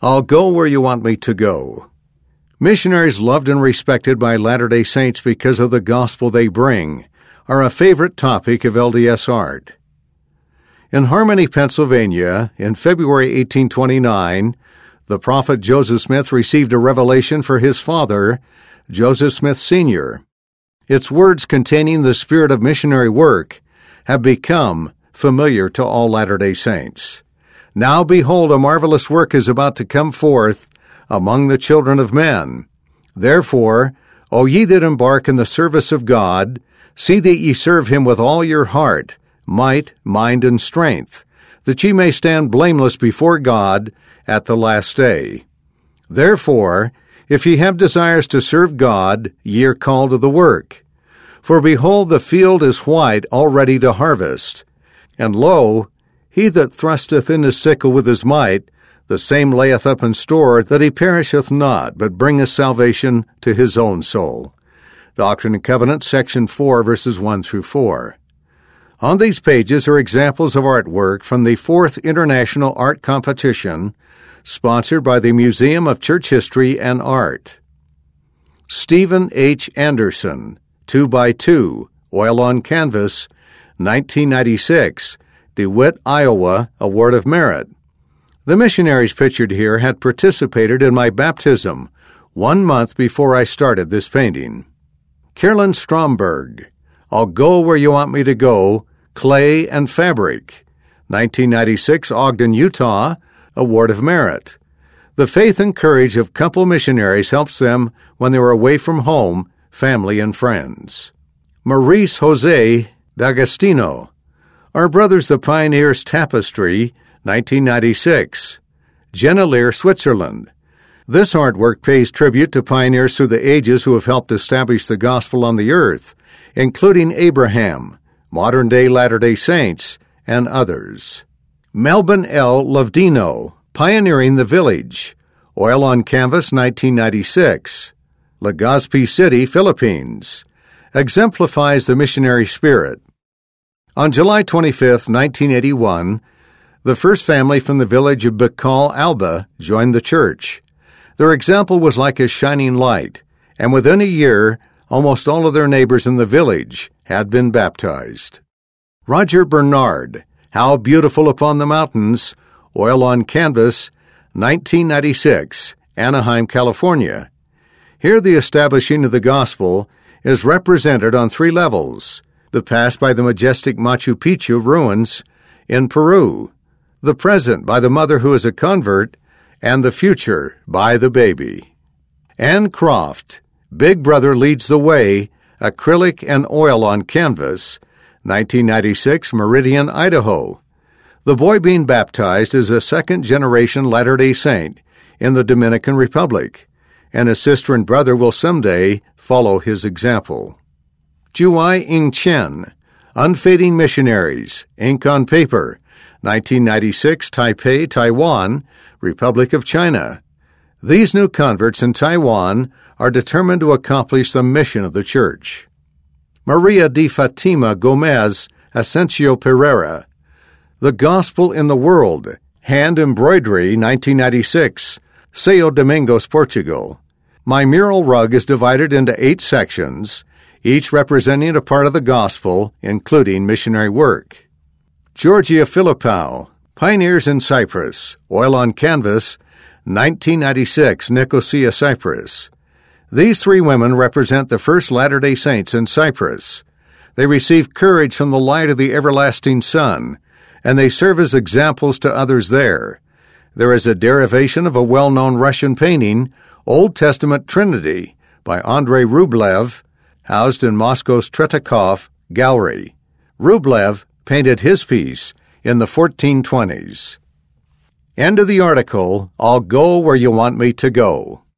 I'll go where you want me to go. Missionaries loved and respected by Latter-day Saints because of the gospel they bring are a favorite topic of LDS art. In Harmony, Pennsylvania, in February 1829, the prophet Joseph Smith received a revelation for his father, Joseph Smith Sr. Its words containing the spirit of missionary work have become familiar to all Latter-day Saints. Now behold, a marvelous work is about to come forth among the children of men. Therefore, O ye that embark in the service of God, see that ye serve him with all your heart, might, mind, and strength, that ye may stand blameless before God at the last day. Therefore, if ye have desires to serve God, ye are called to the work. For behold, the field is white, all ready to harvest. And lo, he that thrusteth in his sickle with his might, the same layeth up in store that he perisheth not, but bringeth salvation to his own soul. Doctrine and Covenants, section 4, verses 1 through 4. On these pages are examples of artwork from the 4th International Art Competition, sponsored by the Museum of Church History and Art. Stephen H. Anderson, 2x2, oil on canvas, 1996, DeWitt, Iowa, Award of Merit. The missionaries pictured here had participated in my baptism 1 month before I started this painting. Carolyn Stromberg, I'll go where you want me to go, clay and fabric, 1996, Ogden, Utah, Award of Merit. The faith and courage of couple missionaries helps them when they are away from home, family, and friends. Maurice Jose D'Agostino, Our Brothers the Pioneers Tapestry, 1996, Genelier, Switzerland. This artwork pays tribute to pioneers through the ages who have helped establish the gospel on the earth, including Abraham, modern-day Latter-day Saints, and others. Melvin L. Lovdino, Pioneering the Village, oil on canvas, 1996. Legazpi City, Philippines, exemplifies the missionary spirit. On July 25, 1981, the first family from the village of Bicol, Alba, joined the church. Their example was like a shining light, and within a year, almost all of their neighbors in the village had been baptized. Roger Bernard, How Beautiful Upon the Mountains, oil on canvas, 1996, Anaheim, California. Here the establishing of the gospel is represented on 3 levels: the past by the majestic Machu Picchu ruins in Peru, the present by the mother who is a convert, and the future by the baby. Anne Croft, Big Brother Leads the Way, acrylic and oil on canvas, 1996, Meridian, Idaho. The boy being baptized is a second-generation Latter-day Saint in the Dominican Republic, and his sister and brother will someday follow his example. Juai Ing Chen, Unfading Missionaries, ink on paper, 1996, Taipei, Taiwan, Republic of China. These new converts in Taiwan are determined to accomplish the mission of the church. Maria de Fatima Gomez Asensio Pereira, The Gospel in the World, hand embroidery, 1996, São Domingos, Portugal. My mural rug is divided into 8 sections, each representing a part of the gospel, including missionary work. Georgia Philippou, Pioneers in Cyprus, oil on canvas, 1996, Nicosia, Cyprus. These 3 women represent the first Latter-day Saints in Cyprus. They received courage from the light of the everlasting sun, and they serve as examples to others there. There is a derivation of a well-known Russian painting, Old Testament Trinity, by Andrei Rublev, housed in Moscow's Tretyakov Gallery. Rublev painted his piece in the 1420s. End of the article, I'll go where you want me to go.